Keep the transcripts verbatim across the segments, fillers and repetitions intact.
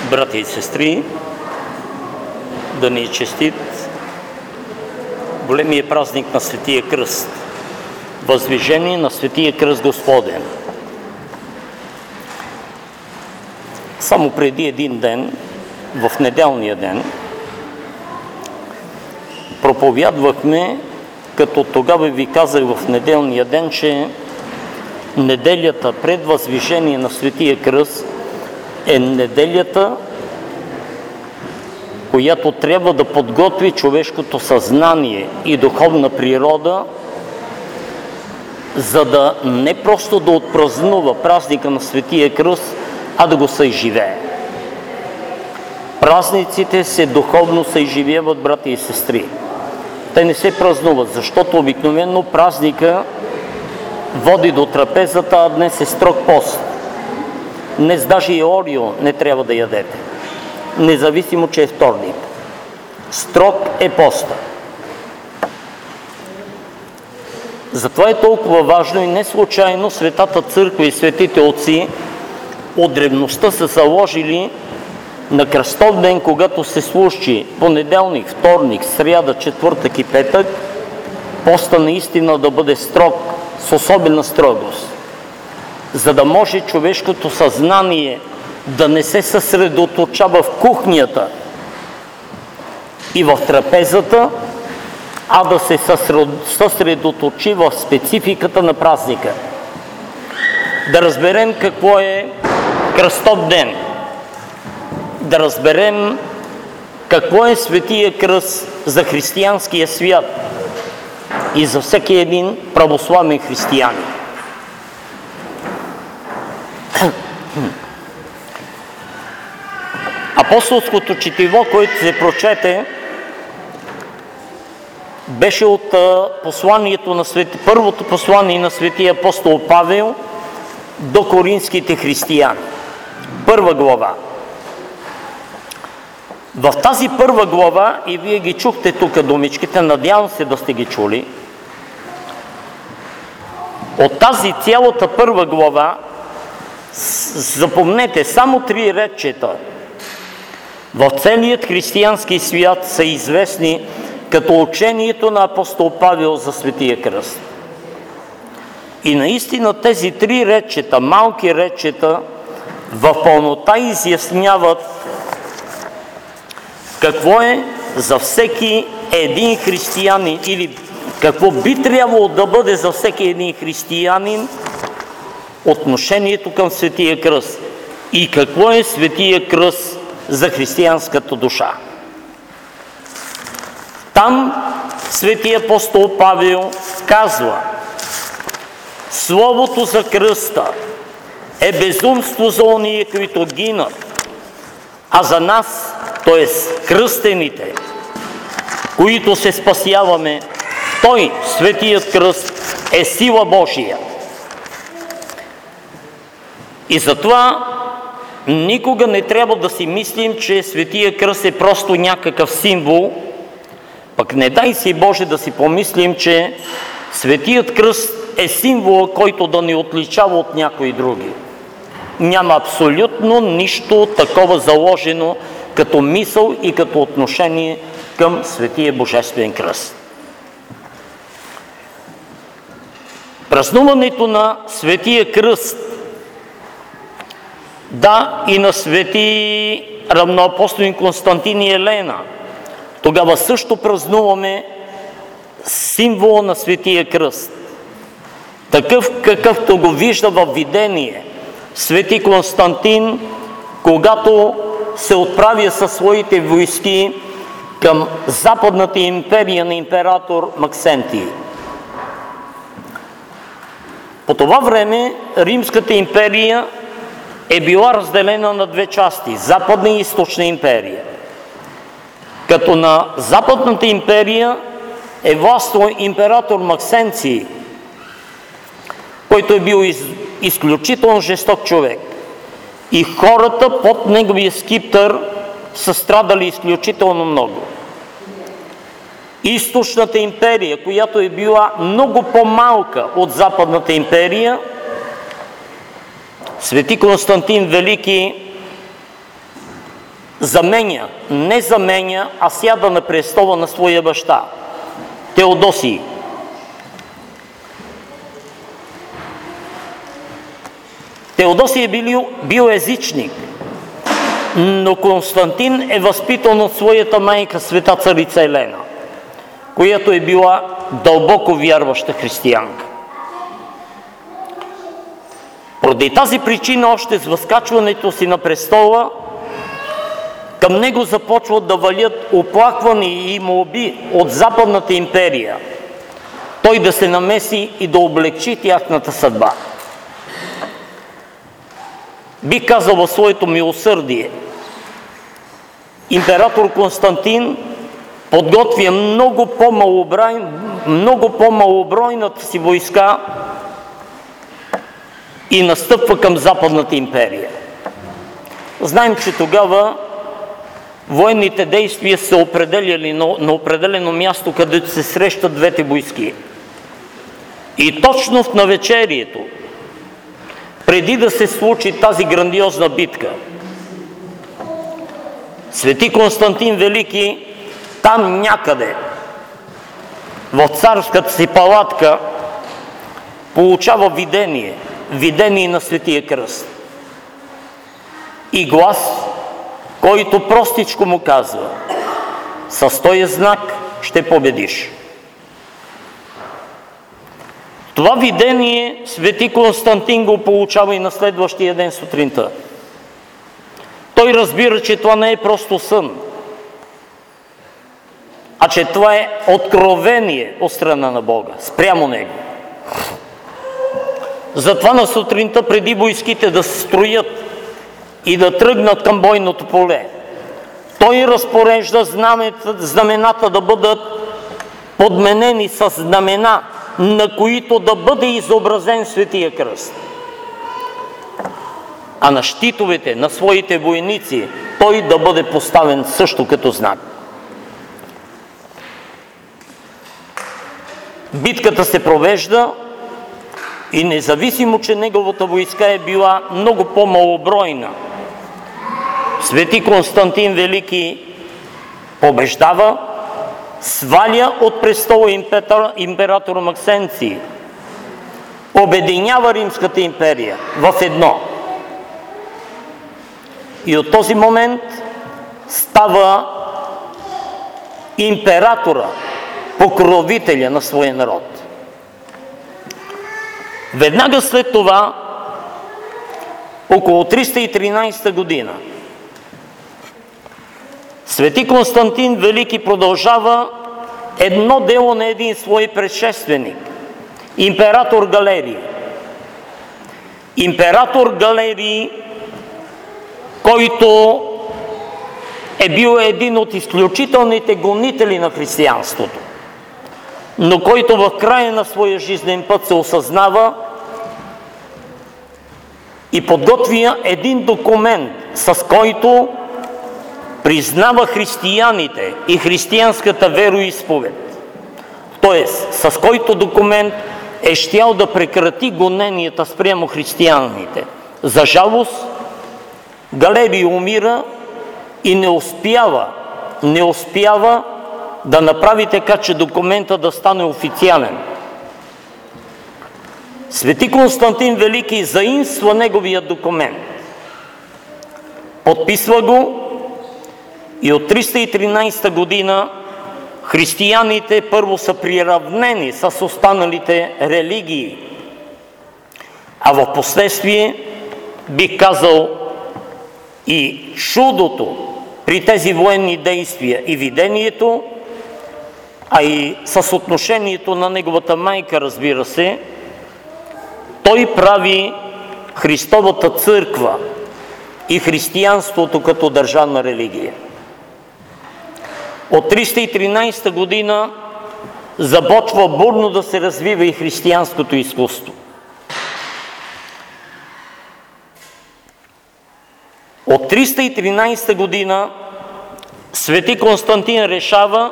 Братя и сестри, да ни е честит големия празник на Светия Кръст, въздвижение на Светия Кръст Господен. Само преди един ден, в неделния ден, проповядвахме, като тогава ви казах в неделния ден, че неделята пред възвишение на Светия Кръст е неделята, която трябва да подготви човешкото съзнание и духовна природа, за да не просто да отпразнува празника на Светия Кръст, а да го съизживее. Празниците се духовно съизживяват, брати и сестри. Те не се празнуват, защото обикновено празника води до трапезата, а днес е строг пост. Днес даже и орио не трябва да ядете, независимо, че е вторник. Строг е поста. Затова е толкова важно и не случайно Светата Църква и светите отци от древността са заложили на кръстов ден, когато се случи понеделник, вторник, сряда, четвъртък и петък, поста наистина да бъде строг, с особена строгост, за да може човешкото съзнание да не се съсредоточава в кухнята и в трапезата, а да се съсредоточи в спецификата на празника. Да разберем какво е кръстов ден. Да разберем какво е Светия Кръст за християнския свят и за всеки един православен християнин. Апостолското четиво, което се прочете, беше от посланието на свети, първото послание на светия апостол Павел до коринските християни. Първа глава. В тази първа глава, и вие ги чухте тук думичките, надявам се да сте ги чули, от тази цялата първа глава, запомнете, само три редчета в целият християнски свят са известни като учението на апостол Павел за Светия Кръст. И наистина тези три редчета, малки редчета, в пълнота изясняват какво е за всеки един християнин или какво би трябвало да бъде за всеки един християнин отношението към Светия Кръст и какво е Светия Кръст за християнската душа. Там светия апостол Павел казва: Словото за кръста е безумство за ония, които гинат, а за нас, т.е. кръстените, които се спасяваме, той, Светият Кръст, е сила Божия. И затова никога не трябва да си мислим, че Светия Кръст е просто някакъв символ, пък не дай си Боже да си помислим, че Светият Кръст е символ, който да ни отличава от някои други. Няма абсолютно нищо такова заложено като мисъл и като отношение към Светия Божествен Кръст. Празнуването на Светия Кръст, да, и на свети равноапостолин Константин и Елена, тогава също празнуваме символа на Светия Кръст. Такъв, какъвто го вижда във видение свети Константин, когато се отправя със своите войски към Западната империя на император Максентий. По това време Римската империя е била разделена на две части – Западна и Източна империя. Като на Западната империя е властвал император Максенций, който е бил из, изключително жесток човек. И хората под неговия скипетър са страдали изключително много. Източната империя, която е била много по-малка от Западната империя, Свети Константин Велики заменя, не заменя, а сяда на престола на своя баща Теодосий. Теодосий е бил, бил езичник, но Константин е възпитан от своята майка, света царица Елена, която е била дълбоко вярваща християнка. Поради тази причина, още с възкачването си на престола, към него започват да валят оплаквания и молби от Западната империя, той да се намеси и да облегчи тяхната съдба. Би казал в своето милосърдие, император Константин подготвя много по-малоброй, много по-малобройната си войска и настъпва към Западната империя. Знаем, че тогава военните действия са определяли на, на определено място, където се срещат двете войски. И точно в навечерието, преди да се случи тази грандиозна битка, Свети Константин Велики там някъде, в царската си палатка, получава видение, видение на Светия кръст. И глас, който простичко му казва: с този знак ще победиш. Това видение Свети Константин го получава и на следващия ден сутринта. Той разбира, че това не е просто сън, а че това е откровение от страна на Бога, спрямо него. Затова на сутринта, преди войските да се строят и да тръгнат към бойното поле, той разпорежда знамената да бъдат подменени с знамена, на които да бъде изобразен Светия кръст. А на щитовете на своите войници той да бъде поставен също като знак. Битката се провежда и независимо, че неговата войска е била много по-малобройна, Свети Константин Велики побеждава, сваля от престола император, императора Максенций, обединява Римската империя в едно. И от този момент става императора, покровителя на своя народ. Веднага след това, около триста и тринадесета година, Свети Константин Велики продължава едно дело на един свой предшественик, император Галерий. Император Галерий, който е бил един от изключителните гонители на християнството, но който в края на своя жизнен път се осъзнава и подготвя един документ, с който признава християните и християнската вероизповед. Тоест, с който документ е щял да прекрати гоненията спрямо християните. За жалост, Галерий умира и не успява, не успява да направи така, че документа да стане официален. Свети Константин Велики заимства неговия документ, подписва го и от триста и тринадесета година християните първо са приравнени с останалите религии, а в последствие, бих казал, и чудото при тези военни действия и видението, а и с отношението на неговата майка, разбира се, той прави Христовата църква и християнството като държавна религия. От триста и тринадесета година започва бурно да се развива и християнското изкуство. От триста и тринадесета година Свети Константин решава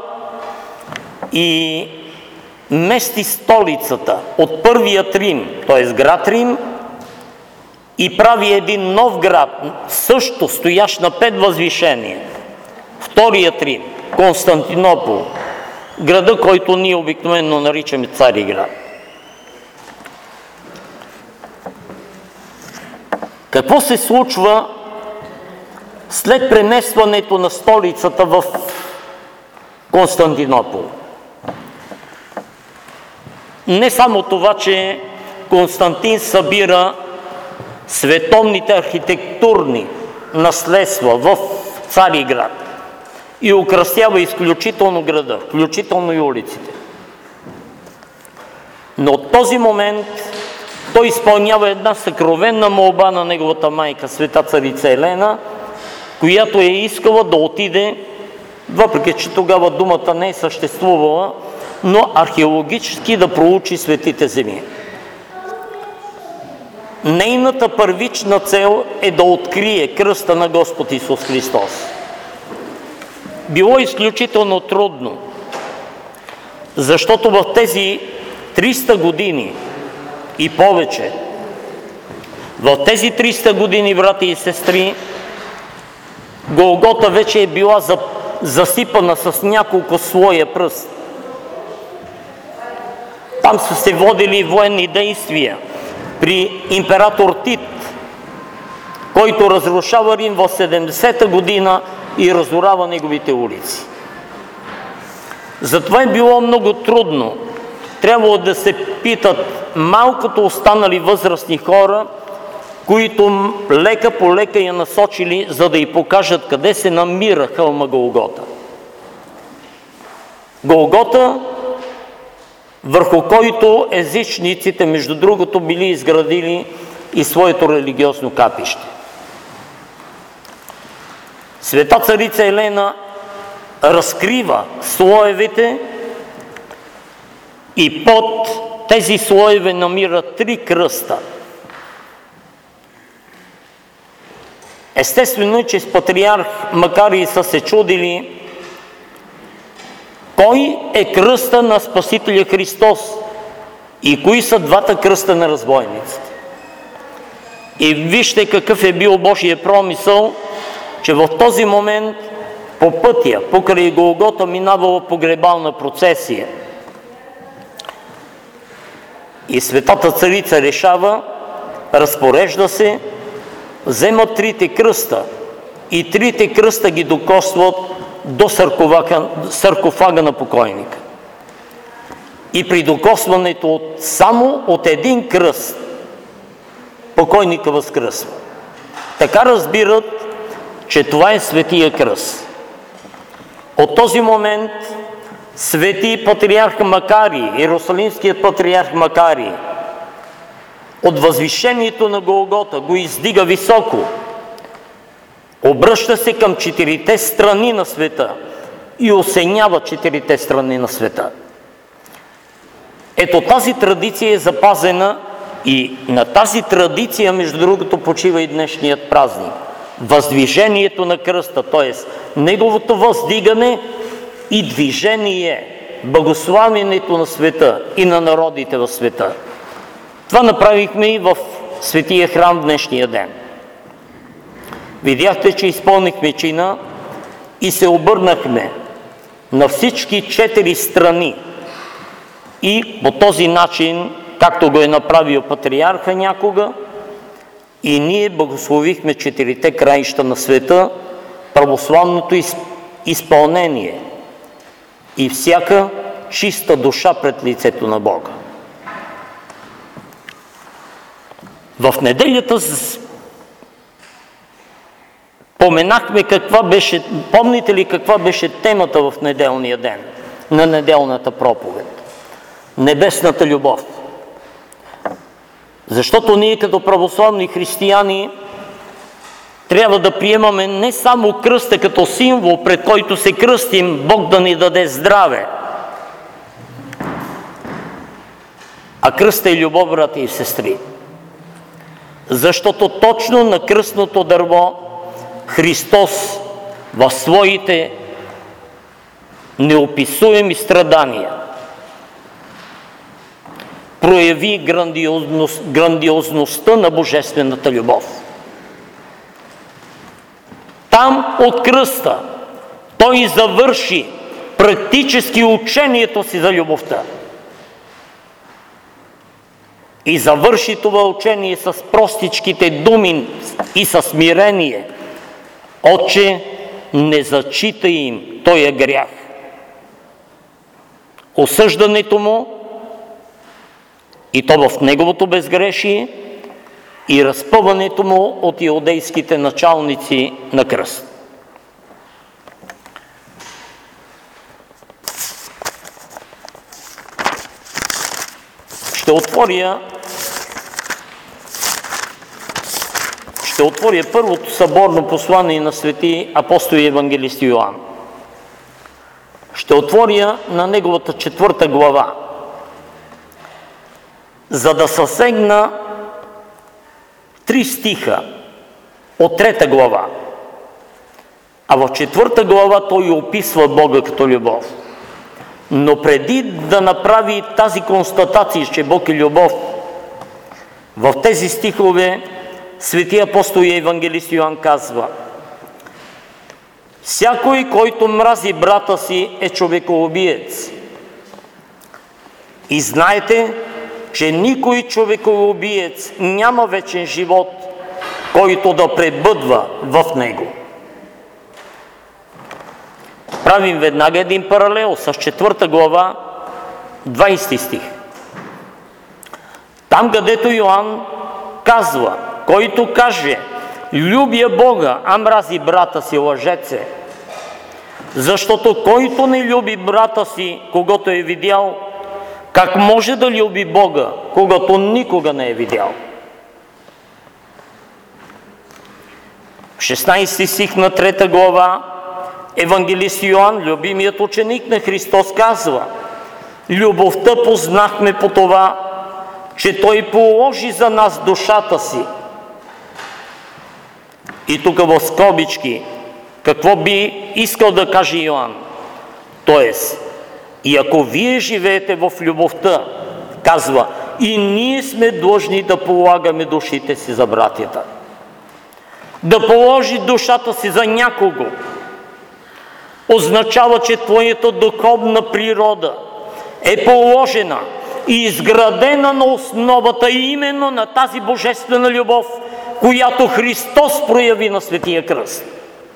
и мести столицата от първият Рим, т.е. град Рим, и прави един нов град, също стоящ на пет възвишения. Вторият Рим, Константинопол, града, който ние обикновено наричаме Цариград. Какво се случва след преместването на столицата в Константинопол? Не само това, че Константин събира световните архитектурни наследства в Цариград и украсява изключително града, включително и улиците. Но от този момент той изпълнява една съкровенна молба на неговата майка, света царица Елена, която е искала да отиде, въпреки че тогава думата не е съществувала, но археологически да проучи светите земи. Нейната първична цел е да открие кръста на Господ Исус Христос. Било изключително трудно, защото в тези триста години и повече, в тези триста години, брати и сестри, Голгота вече е била засипана с няколко слоя пръст. Там са се водили военни действия при император Тит, който разрушава Рим в седемдесета година и разорава неговите улици. Затова е било много трудно. Трябвало да се питат малкото останали възрастни хора, които лека по лека я насочили, за да й покажат къде се намира хълма Голгота. Голгота, върху който езичниците, между другото, били изградили и своето религиозно капище. Света царица Елена разкрива слоевете и под тези слоеве намира три кръста. Естествено е, че с патриарх Макарий са се чудили кой е кръста на Спасителя Христос и кои са двата кръста на разбойниците. И вижте какъв е бил Божия промисъл, че в този момент по пътя, покрай Голгота, минавала погребална процесия. И светата царица решава, разпорежда се, взема трите кръста и трите кръста ги докосват до саркофага на покойника. И при докосването от, само от един кръст покойника възкръсва. Така разбират, че това е Светия кръст. От този момент свети патриарх Макарий, Иерусалимският патриарх Макарий, от възвишението на Голгота го издига високо, обръща се към четирите страни на света и осенява четирите страни на света. Ето тази традиция е запазена и на тази традиция, между другото, почива и днешният празник. Въздвижението на кръста, т.е. неговото въздигане и движение, благославянето на света и на народите в света. Това направихме и в Светия храм днешния ден. Видяхте, че изпълнихме чина и се обърнахме на всички четири страни и по този начин, както го е направил патриарха някога, и ние благословихме четирите краища на света, православното изпълнение и всяка чиста душа пред лицето на Бога. В неделята споменахме каква беше, помните ли каква беше темата в неделния ден, на неделната проповед? Небесната любов. Защото ние като православни християни трябва да приемаме не само кръста като символ, пред който се кръстим, Бог да ни даде здраве, а кръста е любов, брати и сестри. Защото точно на кръстното дърво Христос в своите неописуеми страдания прояви грандиозност, грандиозността на божествената любов. Там от кръста той завърши практически учението си за любовта. И завърши това учение с простичките думи и със смирение. Отче, не зачитай им, той е грях. Осъждането му, и то в неговото безгрешие, и разпъването му от иудейските началници на кръст. Ще отворя ще отворя първото съборно послание на свети апостол и евангелист Йоан. Ще отворя на неговата четвърта глава, за да съсегна три стиха от трета глава. А в четвърта глава той описва Бога като любов. Но преди да направи тази констатация, че Бог е любов, в тези стихове свети апостол и евангелист Йоан казва: всякой, който мрази брата си, е човекоубиец. И знаете, че никой човекоубиец няма вечен живот, който да пребъдва в него. Правим веднага един паралел с четвърта глава, двайсети стих. Там, където Йоан казва: който каже, любя Бога, а мрази брата си, лъжец е. Защото който не люби брата си, когато е видял, как може да люби Бога, когато никога не е видял? В шестнайсети стих на трета глава евангелист Йоан, любимият ученик на Христос, казва: любовта познахме по това, че Той положи за нас душата си. И тук в скобички, какво би искал да каже Йоан? Тоест, и ако вие живеете в любовта, казва, и ние сме длъжни да полагаме душите си за братята. Да положи душата си за някого означава, че твоята духовна природа е положена и изградена на основата именно на тази божествена любов, която Христос прояви на Светия кръст.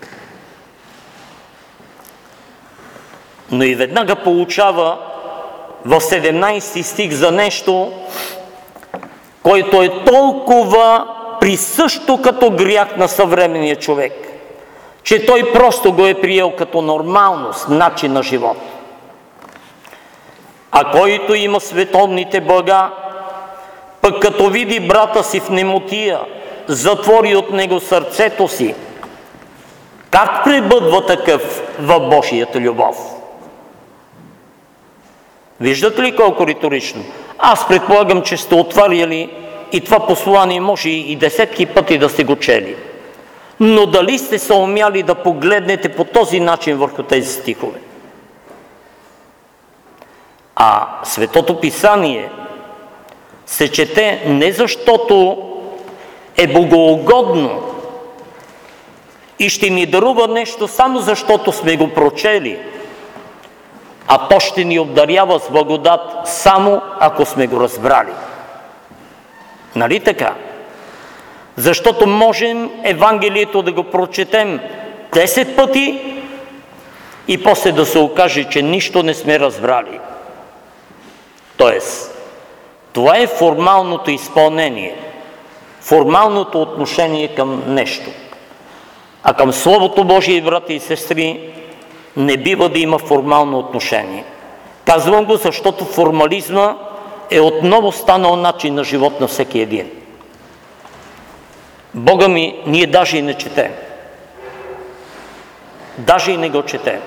Но и веднага получава в седемнайсети стих за нещо, което е толкова присъщо като грях на съвременния човек, че той просто го е приел като нормалност, начин на живот. А който има световните блага, пък като види брата си в немотия, затвори от него сърцето си, как пребъдва такъв в Божията любов? Виждате ли колко риторично? Аз предполагам, че сте отваряли и това послание може и десетки пъти да сте го чели. Но дали сте се умяли да погледнете по този начин върху тези стихове? А Светото Писание се чете не защото е богоугодно и ще ни дарува нещо само защото сме го прочели, а то ще ни обдарява с благодат само ако сме го разбрали. Нали така? Защото можем Евангелието да го прочетем десет пъти и после да се окаже, че нищо не сме разбрали. Тоест, това е формалното изпълнение, формалното отношение към нещо. А към Словото Божие, брати и сестри, не бива да има формално отношение. Казвам го, защото формализма е отново станал начин на живот на всеки един. Бога ми ние даже и не четем. Даже и не го четем.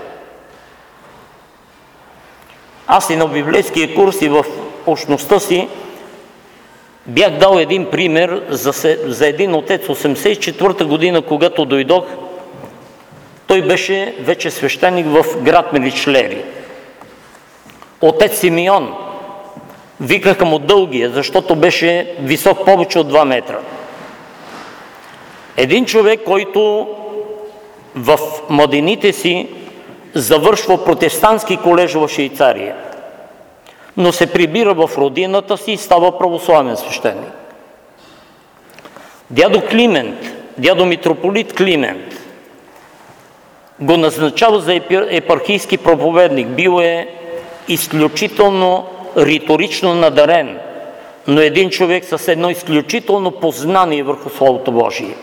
Аз и на библейския курс и в общността си бях дал един пример за, се, за един отец. осемдесет и четвърта година, когато дойдох, той беше вече свещеник в град Меличлери. Отец Симеон, Викаха му Дългия, защото беше висок повече от два метра. Един човек, който в младените си завършва протестантски колеж в Швейцария, но се прибира в родината си и става православен свещеник. Дядо Климент, дядо митрополит Климент, го назначава за епархийски проповедник. Бил е изключително риторично надарен, но един човек с едно изключително познание върху Словото Божие.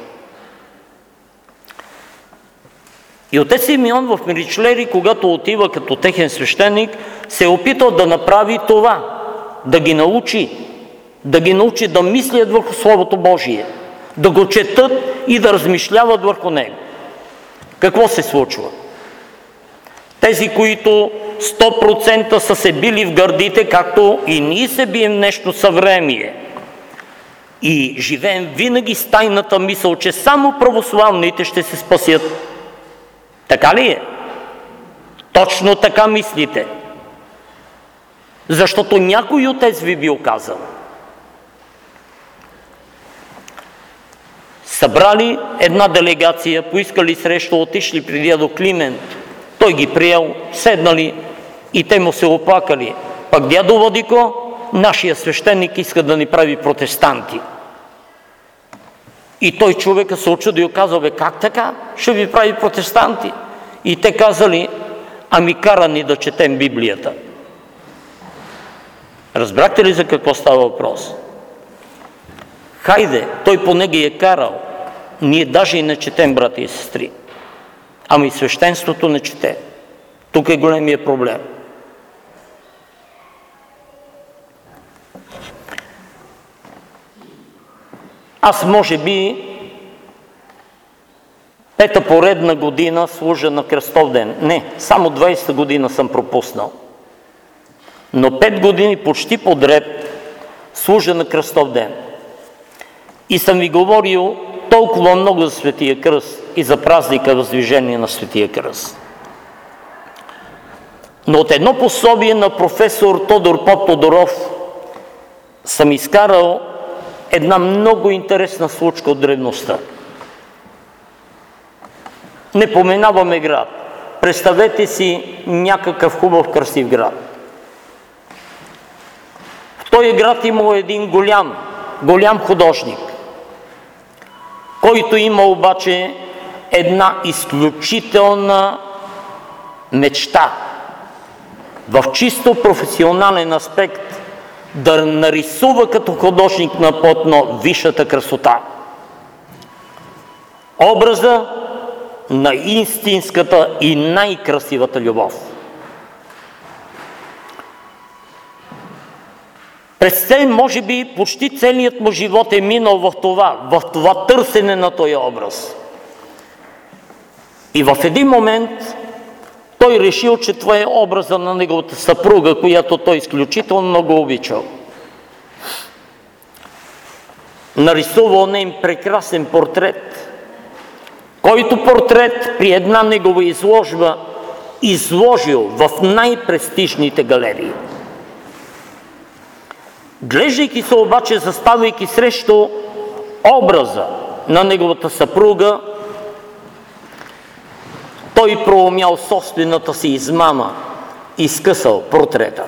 И отец Симеон в Меричлери, когато отива като техен свещеник, се е опитал да направи това, да ги научи, да ги научи да мислят върху Словото Божие, да го четат и да размишляват върху него. Какво се случва? Тези, които сто процента са се били в гърдите, както и ние се бием в днешно съвремие, и живеем винаги с тайната мисъл, че само православните ще се спасят. Така ли е? Точно така мислите. Защото някой отец ви бил казал. Събрали една делегация, поискали среща, отишли при дядо Климент. Той ги приел, седнали и те му се оплакали. Пак дядо Владико, нашия свещеник иска да ни прави протестанти. И той човека се очуди и казал: бе, как така ще ви прави протестанти? И те казали: ами кара ни да четем Библията. Разбрахте ли за какво става въпрос? Хайде, той поне ги е карал. Ние даже и не четем, брати и сестри. Ами и свещенството не чете. Тук е големия проблем. Аз може би пета поредна година служа на Кръстов ден. Не, само двайсета година съм пропуснал. Но пет години почти подред служа на Кръстов ден. И съм ви говорил толкова много за Светия Кръст и за празника Въздвижение на Светия Кръст. Но от едно пособие на професор Тодор Поптодоров съм изкарал една много интересна случка от древността. Не поменаваме град. Представете си някакъв хубав, красив град. В този град имал един голям, голям художник, който има обаче една изключителна мечта в чисто професионален аспект да нарисува като художник на платно висшата красота. Образа на истинската и най-красивата любов. През цел, може би, почти целият му живот е минал в това, в това търсене на този образ. И в един момент той решил, че това е образа на неговата съпруга, която той изключително много обичал. Нарисувал нейн прекрасен портрет, който портрет при една негова изложба изложил в най-престижните галерии. Глеждайки се обаче, заставайки срещу образа на неговата съпруга, той проумял собствената си измама и скъсал портрета.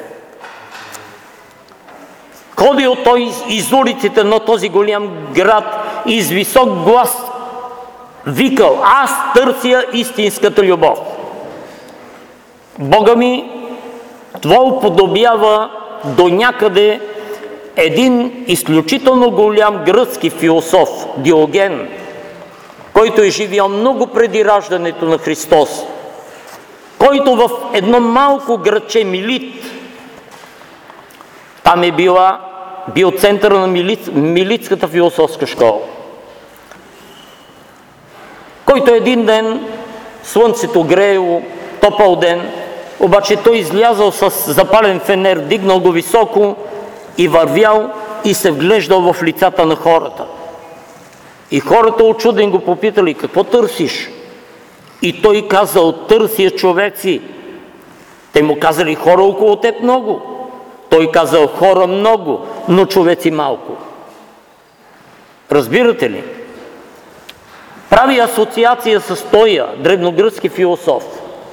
Ходил той из улиците на този голям град и с висок глас викал: аз търся истинската любов. Бога ми, това уподобява до някъде един изключително голям гръцки философ, Диоген, който е живял много преди раждането на Христос, който в едно малко градче Милит, там е била, бил център на Милит, Милитската философска школа, който един ден слънцето греело, топъл ден, обаче той излязъл с запален фенер, дигнал го високо и вървял и се вглеждал в лицата на хората. И хората очуден го попитали: какво търсиш? И той казал: търся човеци. Те му казали: хора около теб много. Той казал: хора много, но човеци малко. Разбирате ли? Прави асоциация с тоя древногръцки философ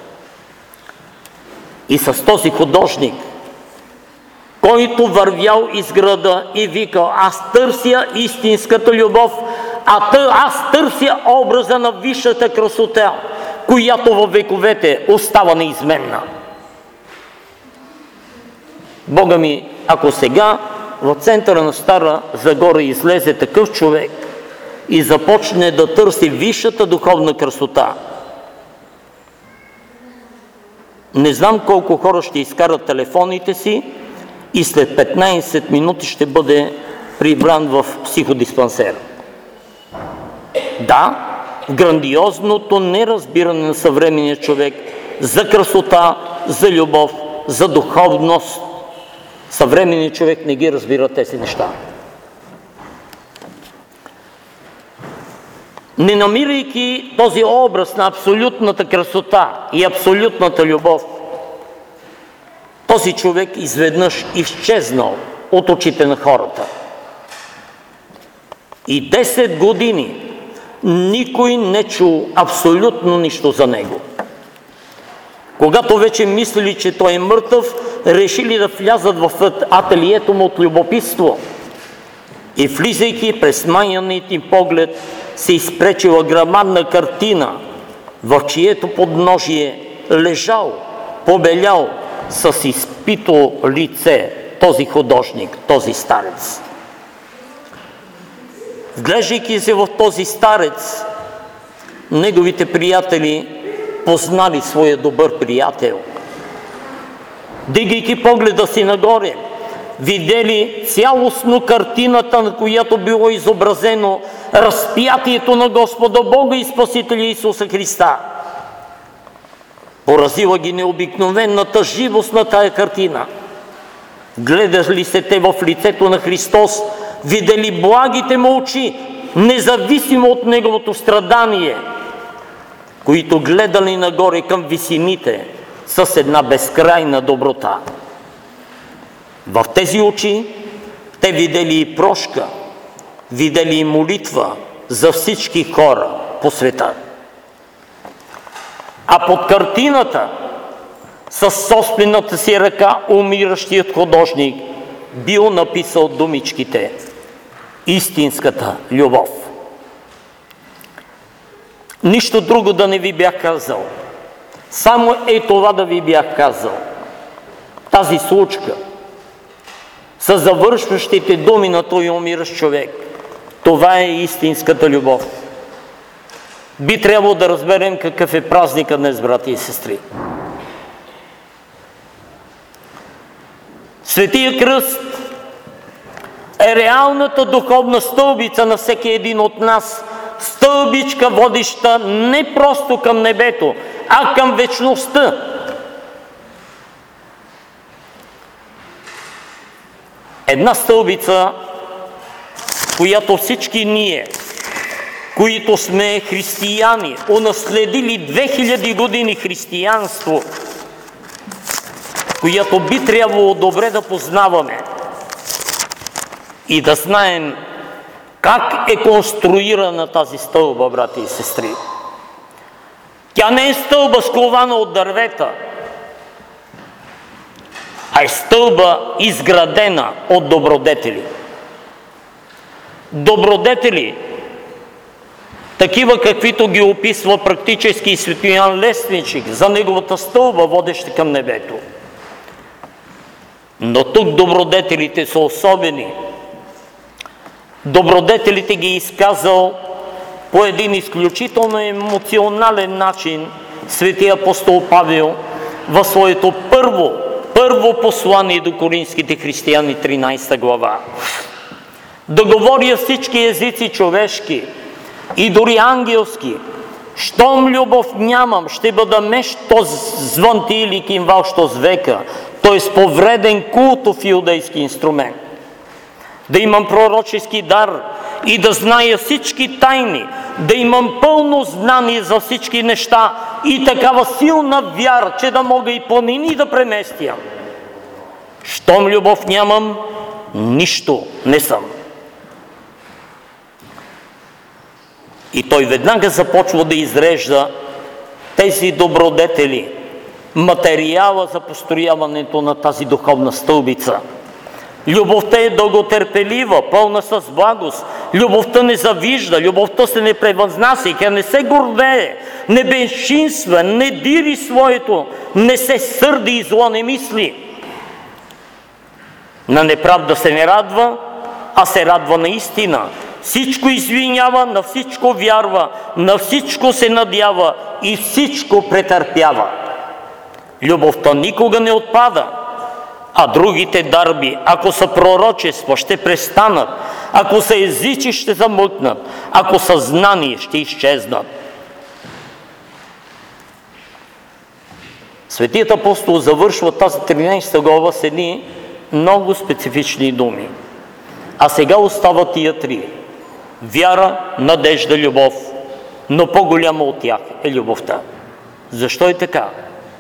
и с този художник, който вървял из града и викал: аз търся истинската любов, а тъ, аз търся образа на висшата красота, която във вековете остава неизменна. Бога ми, ако сега в центъра на Стара Загора излезе такъв човек и започне да търси висшата духовна красота, не знам колко хора ще изкарат телефоните си и след петнайсет минути ще бъде прибран в психодиспансер. Да, грандиозното неразбиране на съвременния човек за красота, за любов, за духовност. Съвременният човек не ги разбира тези неща. Не намирайки този образ на абсолютната красота и абсолютната любов, този човек изведнъж изчезнал от очите на хората. И десет години никой не чул абсолютно нищо за него. Когато вече мислили, че той е мъртъв, решили да влязат в ателието му от любопитство. И влизайки през маяният им поглед, се изпречила грамадна картина, в чието подножие лежал, побелял, с изпито лице този художник, този старец. Вглеждайки се в този старец, неговите приятели познали своя добър приятел. Дигайки погледа си нагоре, видели цялостно картината, на която било изобразено разпятието на Господа Бога и Спасителя Исуса Христа. Поразила ги необикновената живост на тая картина. Гледали се те в лицето на Христос, видели благите му очи, независимо от неговото страдание, които гледали нагоре към висините с една безкрайна доброта. В тези очи те видели и прошка, видели и молитва за всички хора по света. А под картината със собствената си ръка умиращият художник бил написал думичките: истинската любов. Нищо друго да не ви бях казал. Само е това да ви бях казал. Тази случка с завършващите думи на този умиращ човек. Това е истинската любов. Би трябвало да разберем какъв е празника днес, брати и сестри. Светия кръст е реалната духовна стълбица на всеки един от нас. Стълбичка, водеща не просто към небето, а към вечността. Една стълбица, която всички ние, които сме християни, унаследили две хиляди години християнство, която би трябвало добре да познаваме и да знаем как е конструирана тази стълба, брати и сестри. Тя не е стълба скована от дървета, а е стълба изградена от добродетели. Добродетели, такива каквито ги описва практически свети Йоан Лесничик за неговата стълба, водеща към небето. Но тук добродетелите са особени. Добродетелите ги изказал по един изключително емоционален начин свети апостол Павел в своето първо, първо послание до коринските християни, тринайсета глава. Да говоря всички езици човешки и дори ангелски, щом любов нямам, ще бъда меч то звънти или кимвал, що с века, т.е. повреден култов иудейски инструмент. Да имам пророчески дар и да зная всички тайни, да имам пълно знание за всички неща и такава силна вяра, че да мога и планини да преместя. Щом любов нямам, нищо не съм. И той веднага започва да изрежда тези добродетели, материала за построяването на тази духовна стълбица. Любовта е дълготърпелива, пълна с благост. Любовта не завижда, любовта се не превъзнася, тя не се гордее, не безчинства, не дири своето, не се сърди и зло не мисли. На неправда се не радва, а се радва на истина. Всичко извинява, на всичко вярва, на всичко се надява и всичко претърпява. Любовта никога не отпада, а другите дарби, ако са пророчества, ще престанат, ако са езици, ще замъкнат, ако са знания, ще изчезнат. Светият апостол завършва тази тринайсета глава с едни много специфични думи. А сега остават тия три. Вяра, надежда, любов, но по-голяма от тях е любовта. Защо е така?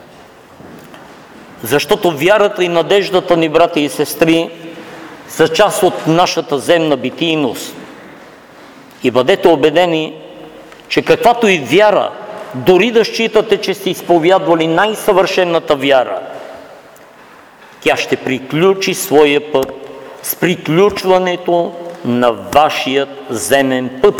Защото вярата и надеждата ни, брати и сестри, са част от нашата земна битийност. И бъдете убедени, че каквато и вяра, дори да считате, че сте изповядвали най-съвършената вяра, тя ще приключи своя път с приключването на вашият земен път.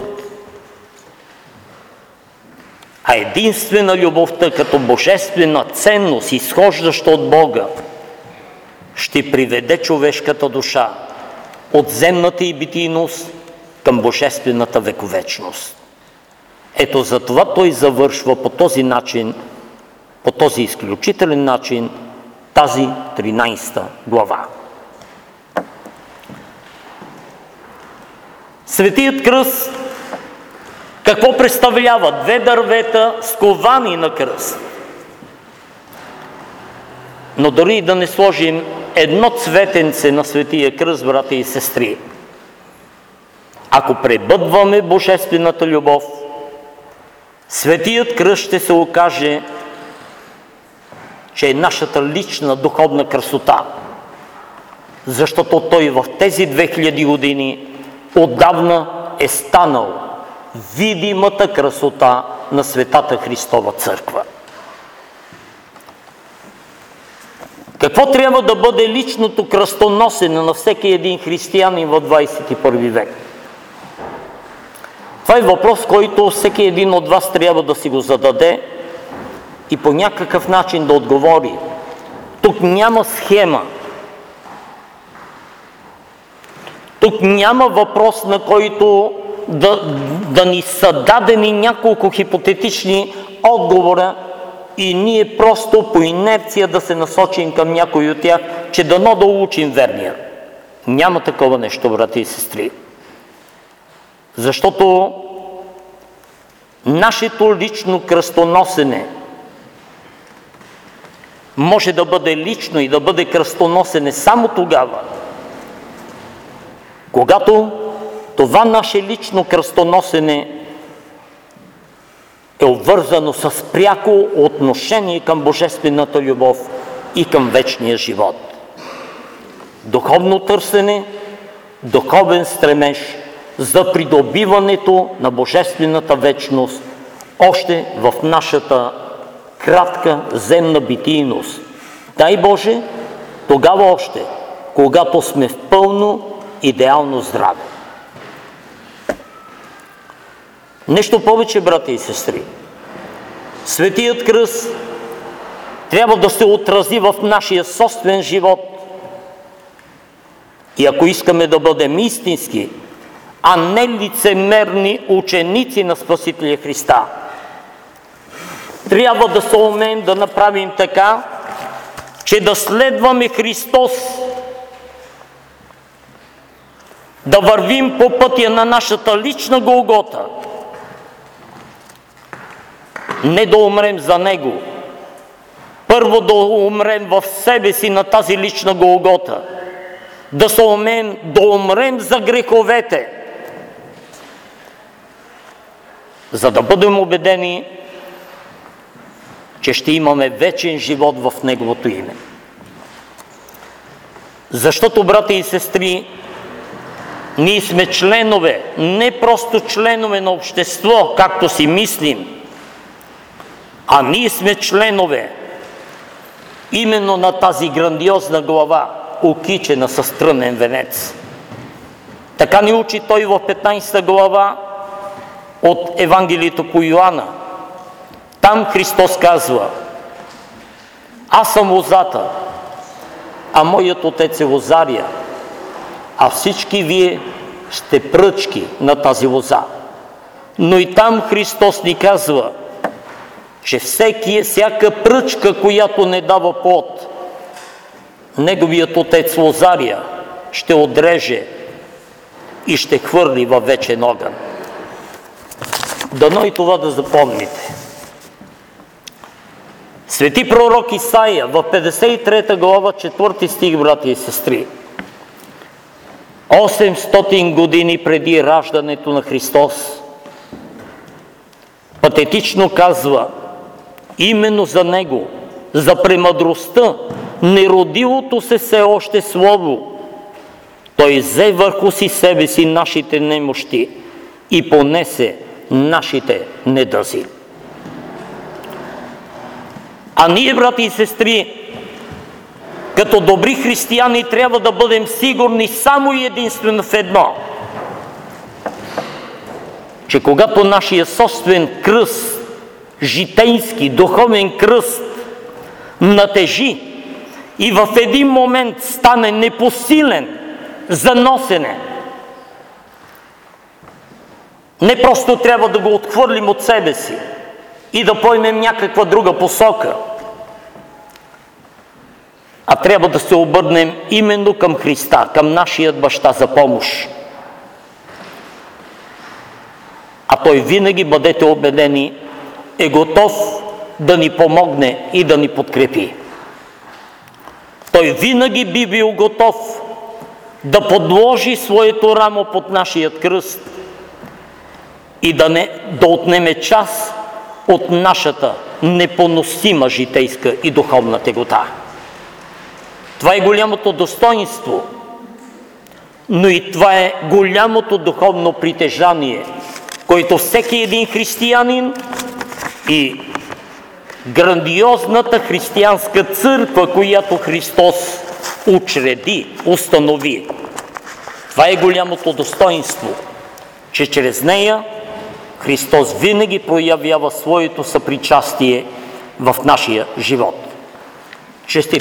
А единствена любовта като божествена ценност, изхождаща от Бога, ще приведе човешката душа от земната и битийност към божествената вековечност. Ето за това той завършва по този начин, по този изключителен начин, тази тринайсета глава. Светият кръст какво представлява? Две дървета, сковани на кръст. Но дори да не сложим едно цветенце на Светия кръст, брати и сестри, ако пребъдваме божествената любов, Светият кръст ще се окаже, че е нашата лична духовна красота, защото той в тези две хиляди години отдавна е станал видимата красота на Светата Христова църква. Какво трябва да бъде личното кръстоносене на всеки един християнин в двайсет и първи век? Това е въпрос, който всеки един от вас трябва да си го зададе и по някакъв начин да отговори. Тук няма схема. Тук няма въпрос, на който да, да ни са дадени няколко хипотетични отговора и ние просто по инерция да се насочим към някой от тях, че дано да учим верния. Няма такова нещо, брати и сестри. Защото нашето лично кръстоносене може да бъде лично и да бъде кръстоносене само тогава, когато това наше лично кръстоносене е обвързано с пряко отношение към божествената любов и към вечния живот. Духовно търсене, духовен стремеж за придобиването на божествената вечност още в нашата кратка земна битийност. Дай Боже, тогава още, когато сме в пълно идеално здраве. Нещо повече, брати и сестри. Светият кръст трябва да се отрази в нашия собствен живот. И ако искаме да бъдем истински, а не лицемерни ученици на Спасителя Христа, трябва да се умеем да направим така, че да следваме Христос, да вървим по пътя на нашата лична Голгота, не да умрем за Него. Първо да умрем в себе си на тази лична Голгота, да се умеем да умрем за греховете, за да бъдем убедени, че ще имаме вечен живот в Неговото име. Защото, брати и сестри, ние сме членове, не просто членове на общество, както си мислим, а ние сме членове именно на тази грандиозна глава, окичена със трънен венец. Така ни учи той в петнайсета глава от Евангелието по Йоанна. Там Христос казва: аз съм лозата, а моят отец е лозария, а всички вие сте пръчки на тази лоза. Но и там Христос ни казва, че всеки, всяка пръчка, която не дава плод, неговият отец лозария ще отреже и ще хвърли във вечен огън. Дано и това да запомните. Свети пророк Исаия в петдесет и трета глава, четвърти стих, брати и сестри, осемстотин години преди раждането на Христос, патетично казва именно за Него, за премъдростта, неродилото се все още Слово. Той взе върху си себе си нашите немощи и понесе нашите недъзи. А ние, брати и сестри, като добри християни, трябва да бъдем сигурни само и единствено в едно, че когато нашия собствен кръст, житейски, духовен кръст, натежи и в един момент стане непосилен за носене, не просто трябва да го отхвърлим от себе си и да поемем някаква друга посока, а трябва да се обърнем именно към Христа, към нашият баща за помощ. А Той винаги, бъдете убедени, е готов да ни помогне и да ни подкрепи. Той винаги би бил готов да подложи своето рамо под нашият кръст и да, не, да отнеме част от нашата непоносима житейска и духовна тегота. Това е голямото достоинство, но и това е голямото духовно притежание, който всеки един християнин и грандиозната християнска църква, която Христос учреди, установи. Това е голямото достоинство, че чрез нея Христос винаги проявява своето съпричастие в нашия живот. Честит